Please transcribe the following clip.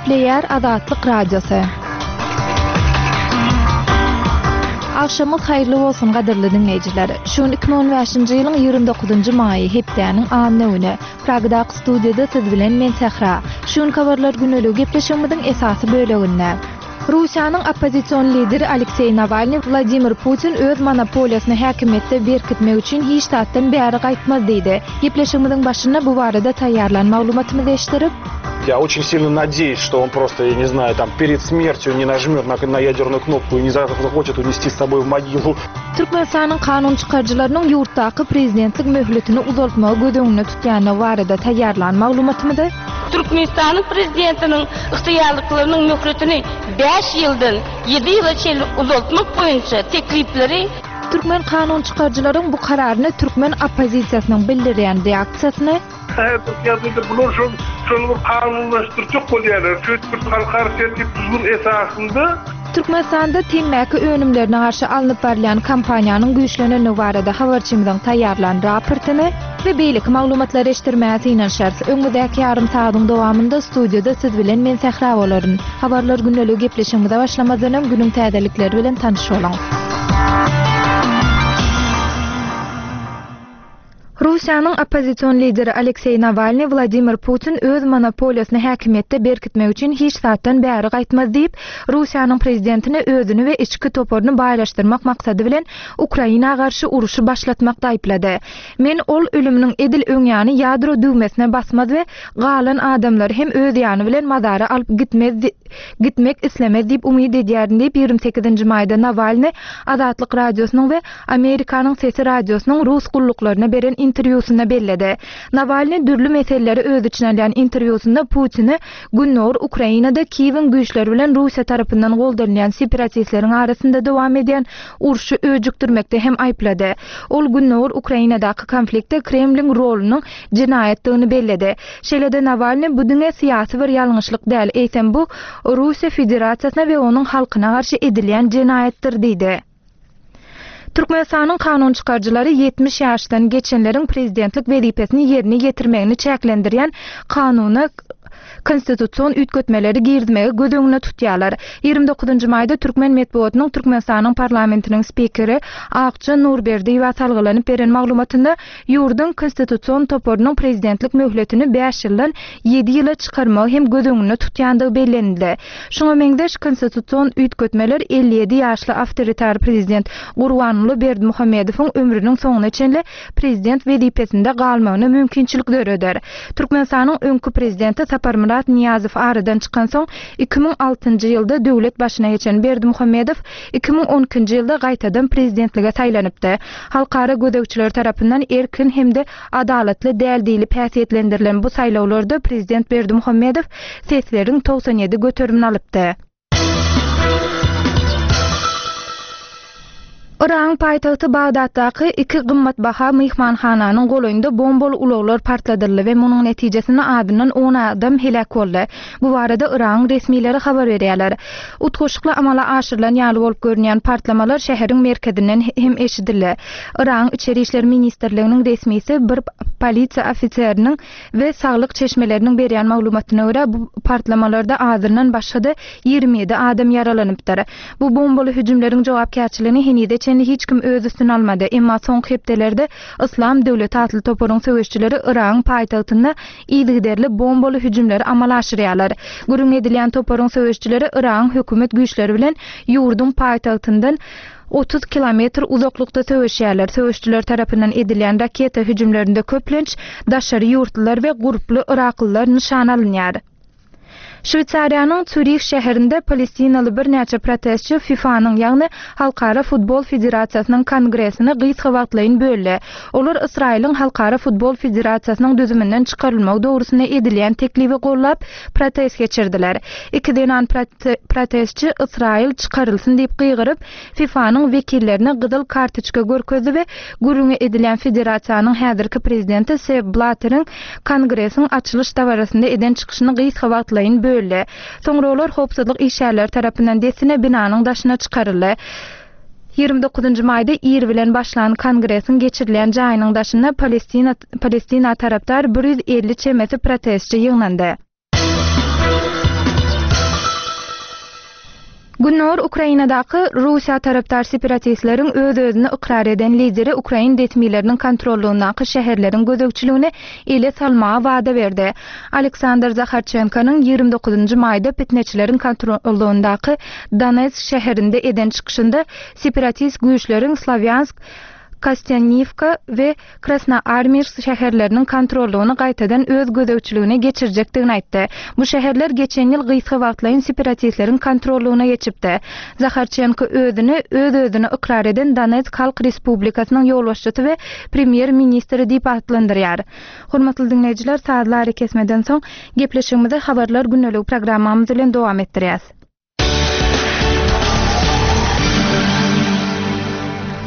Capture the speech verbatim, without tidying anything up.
Player Azatlyk Radiosu. Akşamız hayırlı olsun gaderli dinleyiciler. Şun iki bin on beşinji ýylyň ýygrimi dokuzunjy maýy hepdeniň anyny güni. Pragda studiýada siz bilen men Sehra. Şun habarlar güneligi gepleşmegimiň esasy böleginde. Russiýanyň oppozision lideri Aleksey Navalny Vladimir Putin öz monopoliýasyny häkimetde berkitmek üçin hiç tatdan bäri gaýtmaz diýdi. Gepleşmegimiň başynda bu barada taýýarlan maglumatymyzy eşdirip, я очень сильно надеюсь, что он просто, я не знаю, там перед смертью не нажмет на, на ядерную кнопку и не захочет унести с собой в могилу. Türkmenistanyň kanun çykarjylarynyň ýurtdaky prezidentlik möhletini uzaltmagy gödüňünde tutýany barada taýýarlan maglumatymyzy Türkmenistanyň prezidentiniň ykhtiyarlyklarynyň möhletini beş ýyldan yedi ýyla çenli uzaltmak boýunça teklipleri Türkmen kanun çykarjylaryň bu kararyny Türkmen oppozisiýasynyň bildirýän reaksiýasyny Türkiýede bular şol şol bir kanunlaşdyrjak bolýarlar. Türk halkara tertip tuzgun esasynda Türkmenistanda temmäki önümlerine karşı alınıp barilen kampaniýanyň güýçlenýäni barada habarçymyzyň taýýarlan raportyny we beýlik maglumatlar eşdirmäsi inen şärs öňündäki ýarym saýatyň dowamında studiýada siz bilen men Sehra bolaryn. Habarlar güneligi gepleşmegide başlamazdan günüň täzelikleri bilen tanyş bolaňyz. Russiýanyň oppozision lideri Aleksey Navalny Vladimir Putin öz monopoliýasyny häkimetde berkitmek üçin hiç zatdan bäri gaýtmaz diýip, Russiýanyň prezidentini özüni we içki toporuny baýlaşdyrmak maksady bilen Ukraina garşy uruşy başlatmakda aýplady. Men ol ölüminiň edil öňýany ýadro düwmesine basmaz we galan adamlar hem öz ýany bilen mazara alyp gitmez gitmek islemez diýip umyd edýärin diýip ýygrimi sekizinji maýda Navalny Azatlyk Radiosynyň we Amerikanyň Sesi Radiosynyň Rus gulluklarına beren interwýusunda belledi. Navalny dürli meseleleri öz içine alan interwýusunda Putin'i günnor Ukrainada Kiýewiň güýçleri bilen Russiýa tarapyndan goldanýan separatistleriň arasynda dowam edýän uruşy öýjükdirmekde hem aýplady. Ol günnor Ukrainadaky konfliktde Kremliň rolunyň jinayetdigini belledi. Şeýle-de Navalny bu diňe syýasy bir ýalňyşlyk däl, eýsem bu Russiýa Federasiýasyna we onuň halkyna garşy edilýän jinayetdir diýdi. Türkmenistanyň kanun çykarjylary yetmiş ýaşdan geçenleriň prezidentlik wezipesini ýerine ýetirmegini çäklendirýän kanuny konstitusiýon ütgötmeleri girdmegi gödüňüne tutýarlar. ýygrimi dokuzunjy maýda Türkmen medeniýetiniň Türkmenistanyň parlamentiniň spikeri Akça Nurberdiýewa salgylanyp beren maglumatynda ýurdun konstitusiýon toporunyň prezidentlik möhletini beş ýyldan yedi ýyla çykarmagy hem gödüňüne tutýandygy bellenildi. Şoňa meňdeş konstitusiýon ütgötmeler elli ýedi ýaşly awtoritar prezident Gurbanuly Berdimuhammedowyň ömrüniň soňuna çenli prezident wezipesinde galmagyna mümkinçilik döreder. Türkmenistanyň öňkü prezidenti Saparmurat Niyazow aradan çykan soň iki bin altynjy ýylda döwlet başyna geçen Berdimuhammedow iki bin on ikinji ýylda gaýtadan prezidentlige saýlanypdy. Halkara gödekçiler tarapyndan erkin hemde adalatly däl diýilip häsiýetlendirilen bu saýlawlarda prezident Berdimuhammedow sesleriň toksan ýedi götürümini alypdy. Iran paýtagty Bagdatdaky iki gymmatbaha myhmanhananyň golaýynda bombaly ulaglar partladyldy we munyň netijesinde adyndan on adam helak boldy. Bu barada Iran resmiýetleri habar berýärler. Utgoşykly amala aşyrylan ýaly bolup görünýän partlamalar şäheriň merkezinden hem eşidildi. Iran Içeri işler ministrliginiň resmiýeti bir polisiýa ofisieriniň we saglyk çeşmeleriniň berýän maglumatyna görä bu partlamalarda adyndan başga da ýygrimi ýedi adam yaralanypdyr. Bu bombaly hüjümleriň jogapkärçiligini henide hiç kim öz üstüne almadı. Emma son hepdelerde İslam Döwleti atly toporuň söwüşçileri Iran paýtagtynda ýygyderli bombaly hüjümleri amala aşyrýarlar. Gürün edilýän toporuň söwüşçileri Iran hökümet güýçleri bilen ýurdun paýtagtyndan otuz kilometr uzaklykda söwüşýärler. Söwüşçiler tarapyndan edilýän raketa hüjümlerinde köplenç daşary ýurtlar we gruply Iraklylar nişan alynýar. Şwýtsariýanyň Zürich şäherinde Palestinaly bir näçe protestçi FIFA'nyň ýagny Halkara Futbol Federasiýasynyň kongresini gysga wagtlaýyn böldi. Olar Israýlyň Halkara Futbol Federasiýasynyň düzüminden çykarylmagy dogrusyna edilýän teklibi gollap protest geçirdiler. Iki denan protestçi Israýl çykarylsyn diýip gyýgyryp FIFA'nyň wekillerini gyzyl kartoçka görkezdi we gürüňe edilýän federasiýanyň häzirki prezidenti Sepp Blatteriň kongresiň açylyş dawarasynda eden çykyşyny gysga wagtlaýyn böldi. Soňra olar howpsuzlyk işgärleri tarapyndan desine binanyň daşyna çykaryldy. ýygrimi dokuzunjy maýda Ir bilen başlanan kongresiň geçirilen jaýynyň daşyna Palestina Palestina tarapdar bir yüz elli çemesi protestçi ýygnandy. Günnor Ukrainadaky Russiýa tarapdar separatistleriň öz-özüni ikrar eden lideri Ukrain detmileriniň kontrolundaky şäherleriň gözegçiligine ele salmaga wada berdi. Aleksandr Zakharchenkanyň ýygrimi dokuzunjy maýda pitneçileriň kontrolundaky Donetsk şäherinde eden çykyşynda separatist güýçleriň Slavyansk, Kostyantynivka we Krasnoarmeysk şäherleriniň kontrollugyny gaýtadan öz gözegçiligine geçirjekdigini aýtdy. Bu şäherler geçen ýyl gysga wagtlaryň separatistleriň kontrollugyna geçipdi. Zakharchenko özüni öz-özüne ikrar eden Donetsk Halk Respublikasynyň ýolbaşçysy we premier ministri diýip atlandyrýar. Hormatly dinleýijiler, saatlar kesmeden soň gepleşigimizi habarlar günnelik programmamyz bilen dowam etdirýäs.